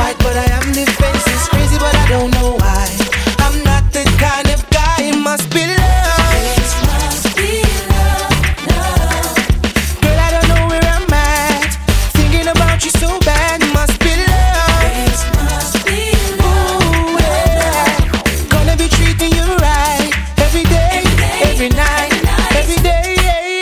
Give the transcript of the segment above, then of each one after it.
fight, but I am defense. It's crazy, but I don't know why. I'm not the kind of guy. It must be love. It must be love, love. Girl, I don't know where I'm at. Thinking about you so bad. It must be love. It must be love, Ooh, yeah. Gonna be treating you right every day, every night, every day.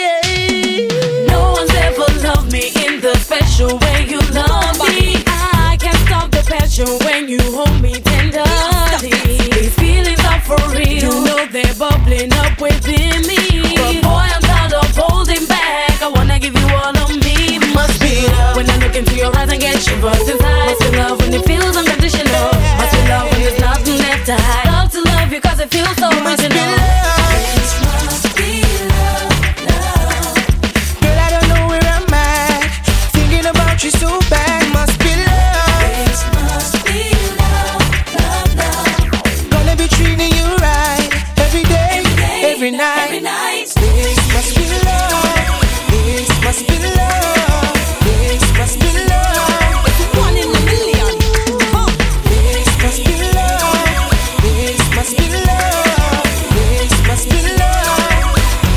No one's ever loved me in the special way you love me. I can't stop the passion when you hold me tenderly. These feelings are for real. You know they're bubbling up within me. But boy, I'm tired of holding back. I wanna give you all of me. Must be love. When I look into your eyes and get shivers inside. Must be love when it feels unconditional. Must be love when there's nothing left to hide. Love to love you cause it feels so Must be original. love. It must be love, love. Girl, I don't know where I'm at. Thinking about you so bad. Must be love. It must be love, love, love. Gonna be treating you right every day, every night. Every night. This must be love. This must be love. This must be love. One in a million. This must be love. This must be love. This must be love.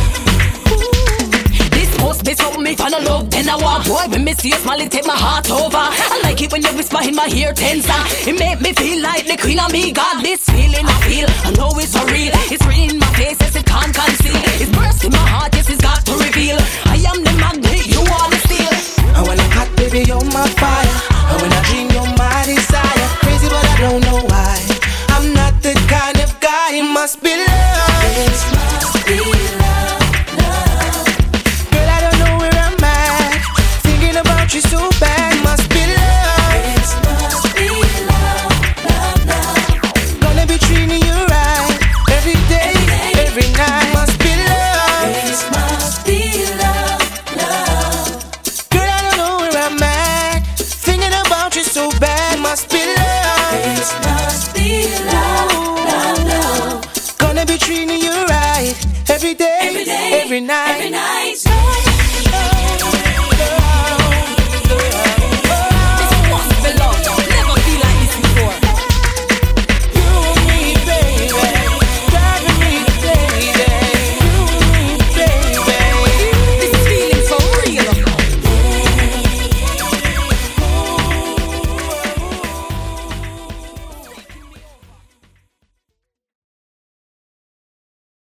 This must be something me fan of love. Then I want boy when me see you smile it take my heart over. I like it when you whisper in my ear tenser. It make me feel like the queen of me. Got this feeling I feel. I know it's for real. It's real in my face, yes it can't conceal. It's burst in my heart, yes it's got to reveal. I am the magnet, you are the steel. I wanna hot baby, you're my fire.